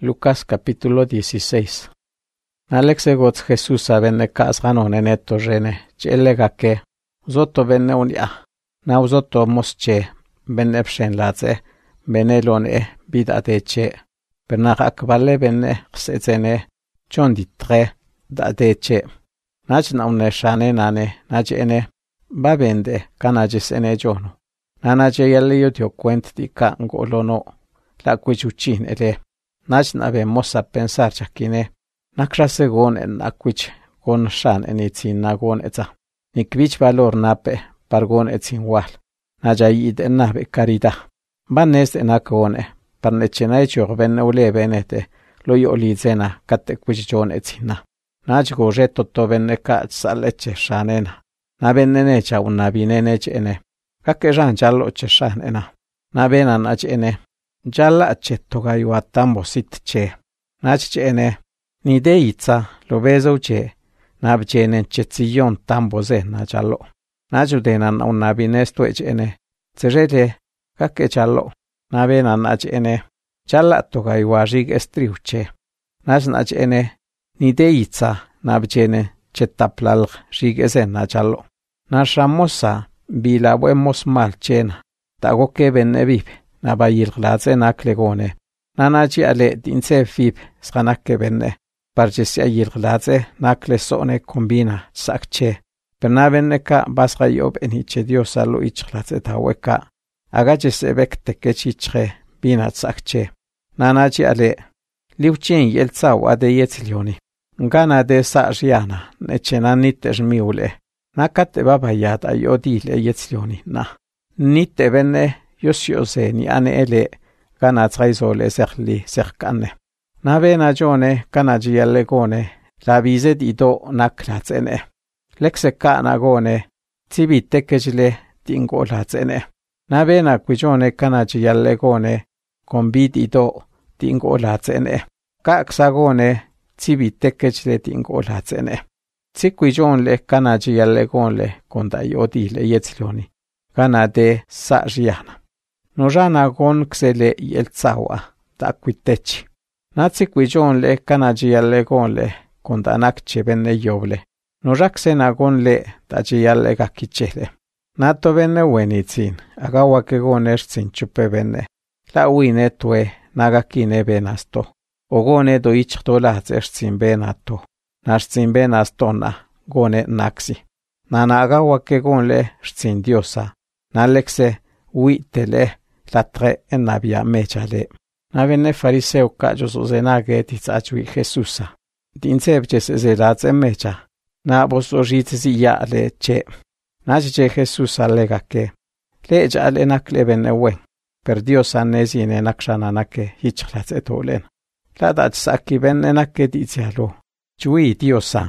Lucas capítulo 16. Alexegots Jesús avenne kasganon enetto rene, chelegake, uzotto venne unia, na uzotto mosche, venne pshen latse, benelon bidateche, bernagak valle venne xsetsene, chonditre, dateche. Nachna unne shane nane, nachene, babende, kanajisene jono. Nanaje yalle yotio kwent di ka ngolono, la kwichuchin ele. Nachna ve mosa pensar chakine, nakrase gon en akwich gon shan enitzin nagon etza. Nikwich valor nape, pargon etzin wal. Najayid en nabe karida. Banest en akone, parnechenaicho venne ule venete, lo yolizena kate kwichon etzina. Najgo reto venne ka saleche shanena. Nabenenecha unabineneche ene. Kake ran jallo che shanena. Nabena nach ene. Jalla chettoga yuatambo sitche. Nach ene. Ni deitza lo vezo che. Nabjenen chetzillon tambo ze na jallo. Najudenan unabinesto ene. Zerete kake jallo. Nabena nach ene. Jalla toga yuarig estriuche. Nach ene. Ni deitza nabjene chetaplalg rigeze na jallo. Nashamosa bila buemos mal chena. Tago que venne vive. Nabayil glatze naklegone. Nanaji ale dinse fib skanake venne. Parjesia yil glatze nakle sone kombina sakche. Pernavenne ka basga yob eniche diosa lo ich glatze taweka. Agajes ebek tekechichre bina sakche. Nanaji ale liuchen yeltsa wade yetzilioni. Ngana de sa riana nechena nitesh miule. Nakate babayat ayodile yetzilioni na. Nite venne yosiose ni ane ele gana traizole serli serkane. Navena jone kanaji allegone la vise dido naklatzene. Lexe kana gone tibite kejle tingo latzene. Navena kujone kanaji allegone kombidido tingo latzene. Kaksagone tibite kejle tingo latzene. Tsikwijon le kanaji allegone kondayodi le yetzlioni. Gana de sa riana. No jana gon ksele yeltsawa ta kwitechi. Natsi kwijon le kanaji alle gon le kondanak chebenne yoble. No raksena gon le taji alle gakichele. Nato venne wenitzin, agawa ke gon ertzin chupe venne. La uine tue nagakine benasto. Ogone do ichtola ertzin benato. Nartzin benastona gone naksi. Nana agawa ke gon le ertzin diosa. Nalexe uitele latre en navia mechale. Navene fariseo kajos ozenage tizachui Jesusa. Dinsebches zelatze mecha. Na bosojitzi ya le che. Nache Jesusa legake. Leja ale nakleben ewen. Per Dios anesine nakshananake hichlatze tolen. Ladat saki ben enake dizialo. Chui Diosan.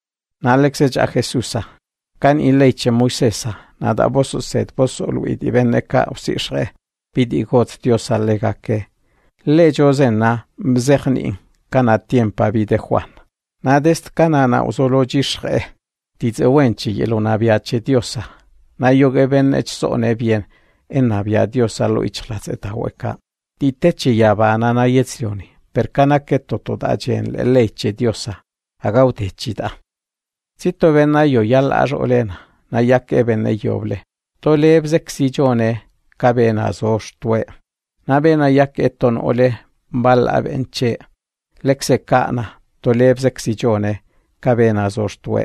Nalexe ja Jesusa. Kan ileche Moisesa. Nada boso set boso luidi venneka usishre. Pidi got Dios allegake. Lejo zena mzechni kana tiempa vide Juan. Nadest kanana usologishre. Dice wenchi yelo naviache Diosa. Na yoge ven echsone bien en navia Diosa lo ichlateta hueca. Diteche yabana na yetzlioni. Per kana que totodaje en leche Diosa. Agautechida. Cito vena yo yal olena. Na yake venne yoble. Tole bzexijone kabena zoshtwe. Na bena yake ton ole bal avenche. Lexe kana tole bzexijone kabena zoshtwe.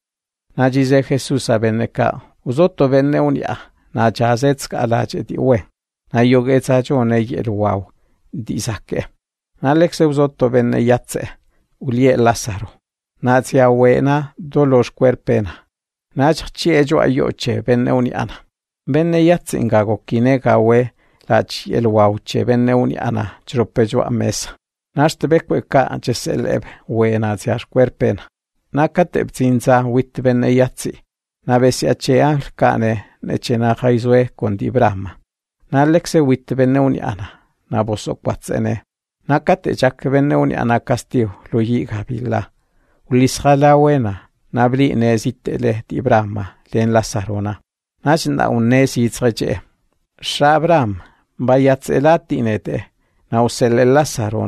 Na jize Jesus aveneka uzotto venne unia. Na jazets kalache diwe. Na yogetza jone yelwaw dizake. Na lexe uzotto venne yatse. Ulie Lazaro. Na tia wena dolos cuerpena. Nach chiejo ayoche benne uniana. Benne yatsinga gokine gawe lach elwauche benne uniana tropejo a mesa. Nach tebekwe ka ancheseleb we na tias cuerpena. Nakate bzinza wit benne yatsi. Na besi achea kane nechena jaizwe con dibrama. Na lexe wit benne uniana. Na boso kwatsene. Nakate jak benne uniana castiu luyi gabila. Ulisjala wena. Nabli nezitele dibrama len Lazarona. Nachna unesitreche. Shabram bayatzelati nete. Nausele Lazarona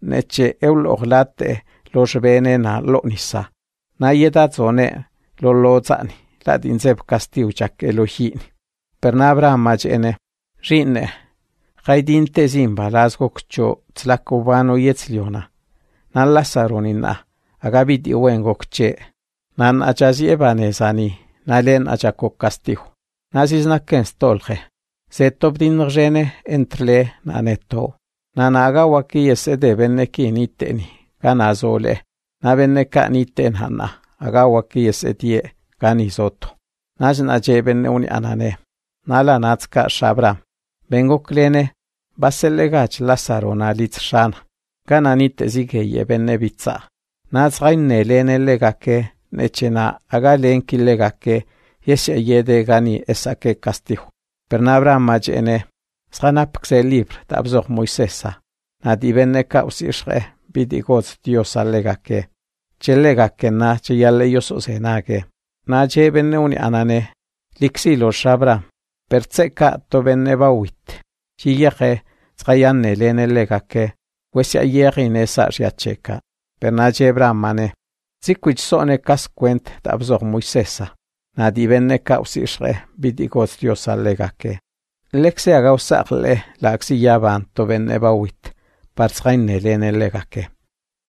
neche eulolate lo xbene na lo nisa. Na yedadzone lo lodzani, la dinzeb castiu chak Elohini. Per na Abraham ene, rinne, gaidinte zimba lasgo kcho tlakobano yetzliona. Na Lazaronina, agabidi wengo kche. Nan achaziebane zani, na len achakok castiu. Nazisnaken stolge. Setop dinrjene entre na neto. Na nagawaki yesede benneki niteni, ganazole. Na benneka niten hanna, agawaki yesedie, ganizoto. Najna jebenne uni anane. Nala natska shabra. Bengo klene, baselegach Lazaro na litzshana. Gana nite zigeye benne bitza. Nazgaine lene legake, nechena agalenki legake, yeshe yede gani esake castigo. Pernabra majene, sganapxe libre, tabzog Moisesa. Nadibene causishre, bidigoz Dios alegake. Chelegake na cheyale yososenage. Na jebenne uni anane, lixilo shabra. Pertseka to benne bawit. Chiyege, zgayane lene legake. Wesya yegine sa riacheka. Pernajebra mane. Zikwich sone kaskwent tabzog Moisesa. Nadibenne causishre, bidigoz Dios alegake. Lexe agausagle, la axillaban to benne bawit. Parzgaine lene legake.